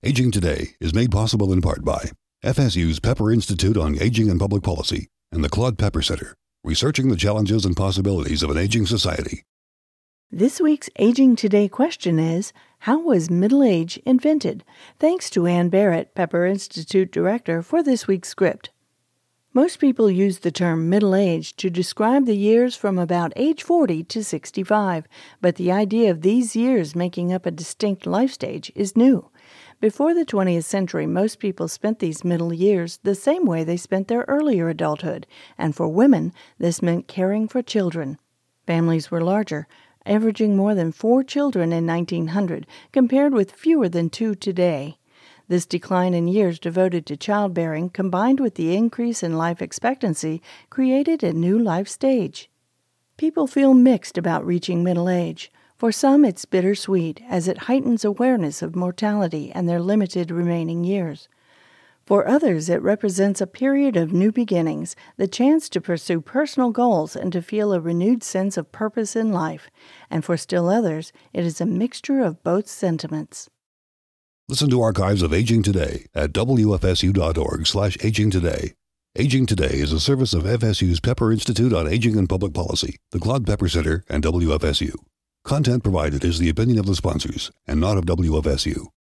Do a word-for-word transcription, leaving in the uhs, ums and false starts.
Aging Today is made possible in part by F S U's Pepper Institute on Aging and Public Policy and the Claude Pepper Center, researching the challenges and possibilities of an aging society. This week's Aging Today question is, how was middle age invented? Thanks to Ann Barrett, Pepper Institute Director, for this week's script. Most people use the term middle age to describe the years from about age forty to sixty-five, but the idea of these years making up a distinct life stage is new. Before the twentieth century, most people spent these middle years the same way they spent their earlier adulthood, and for women, this meant caring for children. Families were larger, averaging more than four children in nineteen hundred, compared with fewer than two today. This decline in years devoted to childbearing, combined with the increase in life expectancy, created a new life stage. People feel mixed about reaching middle age. For some, it's bittersweet, as it heightens awareness of mortality and their limited remaining years. For others, it represents a period of new beginnings, the chance to pursue personal goals and to feel a renewed sense of purpose in life. And for still others, it is a mixture of both sentiments. Listen to archives of Aging Today at W F S U dot org slash Aging Today. Aging Today is a service of F S U's Pepper Institute on Aging and Public Policy, the Claude Pepper Center, and W F S U. Content provided is the opinion of the sponsors and not of W F S U.